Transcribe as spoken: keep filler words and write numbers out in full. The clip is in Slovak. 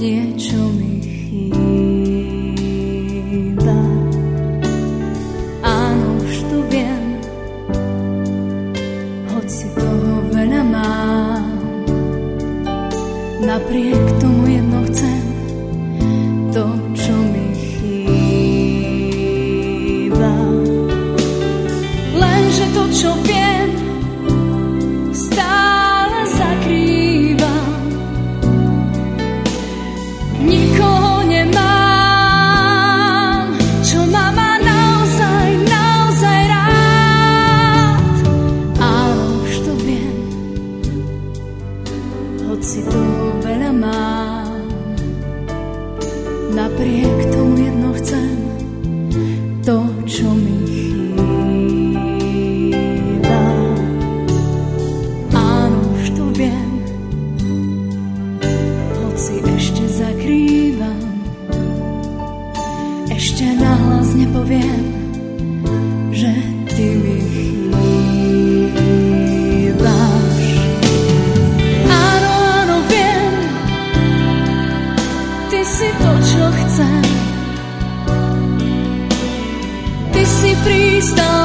niečo mi chýba. Áno, už to viem, hoci toho veľa mám. Napriek tomu jedno chcem, to, čo mi chýba. Lenže to, čo viem, stále zakrývam. Nikoho nemám, čo ma má naozaj, naozaj rád. Áno, už to viem, hoci toho veľa mám. Napriek tomu jedno chcem, to, čo mi chýba. Áno, už to viem, hoci ešte zakrývam. Ešte nahlas nepoviem, že ty mi chýbaš. Áno, áno, viem, ty si to, čo chcem. Ty si prístal